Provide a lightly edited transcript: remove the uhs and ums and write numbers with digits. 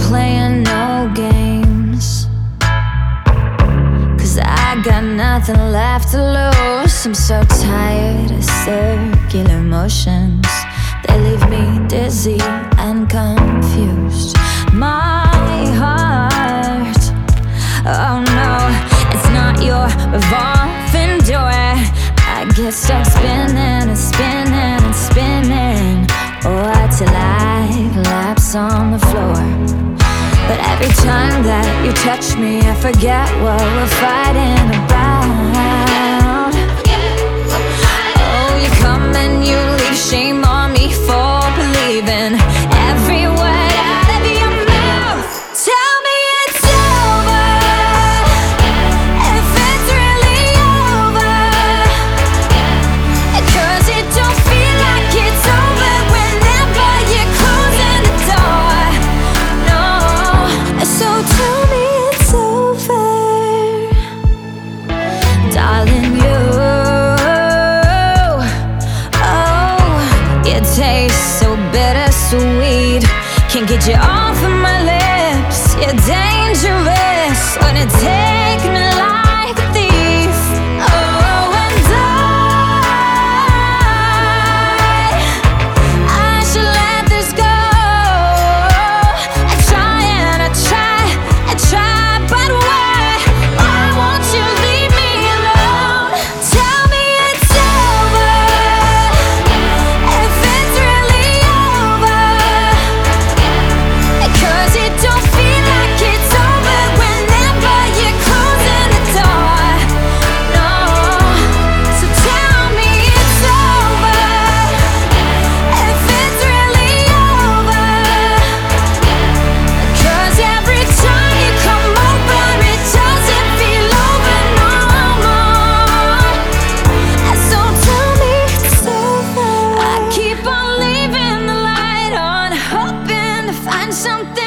playing no games, 'cause I got nothing left to lose. I'm so tired of circular motions. They leave me dizzy and confused. My heart, oh no, it's not your revolving door. I get stuck spinning and spinning and spinning, or till I collapse on the floor. But every time that you touch me, I forget what we're fighting about. Oh, you come and you leave, shame on me for believing every word out of your mouth. Tell me it's over, if it's really over, 'cause it don't feel like it's over whenever you're closing the door. No, so tell me it's over, darling. It tastes so bittersweet, can't get you off of my lips. You're dangerous, wanna take me like a thief. Oh, and I should let this go. I try and I try, I try, but why won't you leave me alone? Tell me it's over, if it's really over, 'cause it don't feel like it's over whenever you're closing the door. No, so tell me it's over, if it's really over, 'cause every time you come over it doesn't feel over no more. So tell me it's over. I keep on leaving the light on, hoping to find something